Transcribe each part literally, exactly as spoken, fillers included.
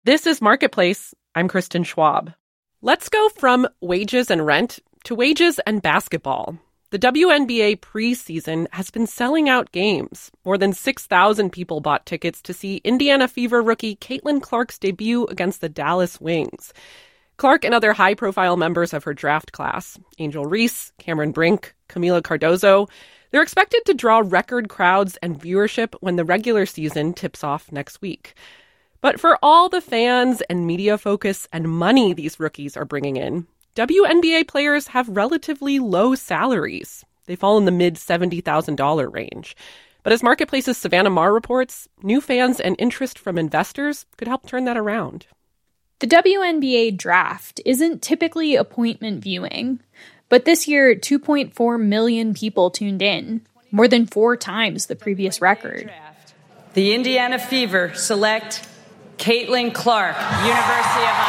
This is Marketplace. I'm Kristen Schwab. Let's go from wages and rent to wages and basketball. The W N B A preseason has been selling out games. More than six thousand people bought tickets to see Indiana Fever rookie Caitlin Clark's debut against the Dallas Wings. Clark and other high-profile members of her draft class, Angel Reese, Cameron Brink, Camila Cardozo, they're expected to draw record crowds and viewership when the regular season tips off next week. But for all the fans and media focus and money these rookies are bringing in, W N B A players have relatively low salaries. They fall in the mid seventy thousand dollars range. But as Marketplace's Savannah Marr reports, new fans and interest from investors could help turn that around. The W N B A draft isn't typically appointment viewing, but this year two point four million people tuned in, more than four times the previous record. The Indiana Fever select Caitlin Clark, University of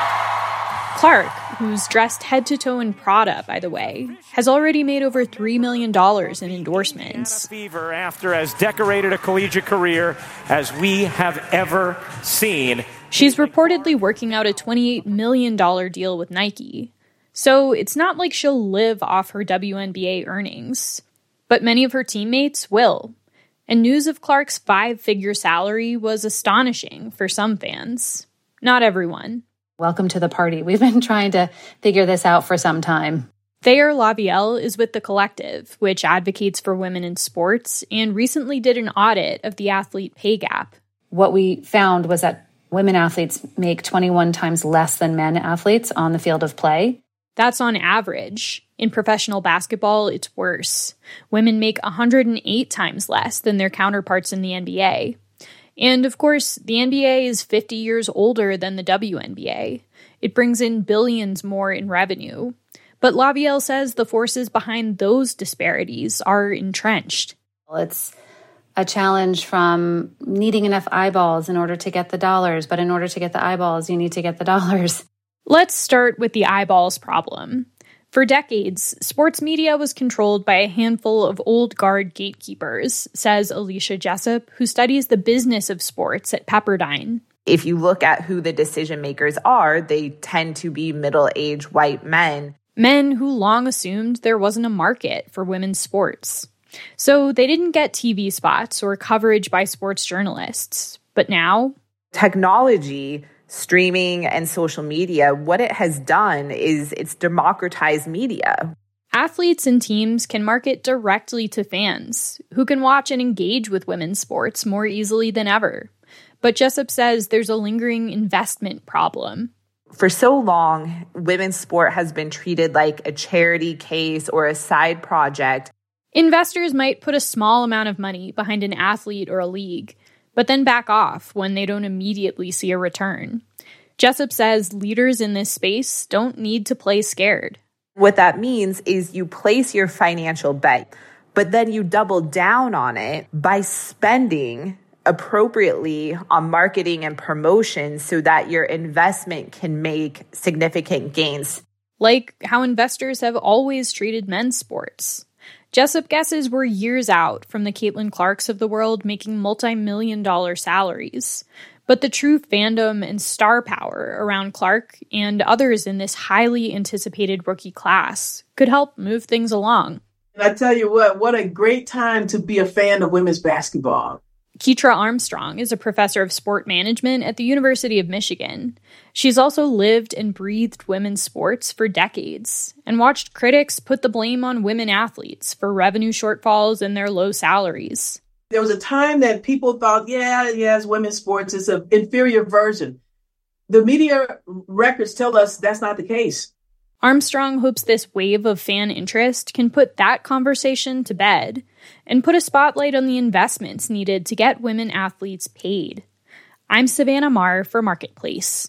Iowa. Clark, who's dressed head to toe in Prada, by the way, has already made over three million dollars in endorsements. Indiana Fever, after as decorated a collegiate career as we have ever seen. She's reportedly working out a twenty-eight million dollars deal with Nike. So it's not like she'll live off her W N B A earnings. But many of her teammates will. And news of Clark's five-figure salary was astonishing for some fans. Not everyone. Welcome to the party. We've been trying to figure this out for some time. Thayer Lavielle is with The Collective, which advocates for women in sports, and recently did an audit of the athlete pay gap. What we found was that women athletes make twenty-one times less than men athletes on the field of play. That's on average. In professional basketball, it's worse. Women make one hundred eight times less than their counterparts in the N B A. And of course, the N B A is fifty years older than the W N B A. It brings in billions more in revenue. But Lavielle says the forces behind those disparities are entrenched. It's a challenge from needing enough eyeballs in order to get the dollars. But in order to get the eyeballs, you need to get the dollars. Let's start with the eyeballs problem. For decades, sports media was controlled by a handful of old guard gatekeepers, says Alicia Jessup, who studies the business of sports at Pepperdine. If you look at who the decision makers are, they tend to be middle-aged white men. Men who long assumed there wasn't a market for women's sports. So they didn't get T V spots or coverage by sports journalists. But now, technology, streaming, and social media, what it has done is it's democratized media. Athletes and teams can market directly to fans, who can watch and engage with women's sports more easily than ever. But Jessup says there's a lingering investment problem. For so long, women's sport has been treated like a charity case or a side project. Investors might put a small amount of money behind an athlete or a league, but then back off when they don't immediately see a return. Jessup says leaders in this space don't need to play scared. What that means is you place your financial bet, but then you double down on it by spending appropriately on marketing and promotion so that your investment can make significant gains. Like how investors have always treated men's sports. Jessup guesses we're years out from the Caitlin Clarks of the world making multi-million dollar salaries. But the true fandom and star power around Clark and others in this highly anticipated rookie class could help move things along. And I tell you what, what a great time to be a fan of women's basketball. Keitra Armstrong is a professor of sport management at the University of Michigan. She's also lived and breathed women's sports for decades and watched critics put the blame on women athletes for revenue shortfalls and their low salaries. There was a time that people thought, yeah, yes, women's sports is an inferior version. The media records tell us that's not the case. Armstrong hopes this wave of fan interest can put that conversation to bed and put a spotlight on the investments needed to get women athletes paid. I'm Savannah Marr for Marketplace.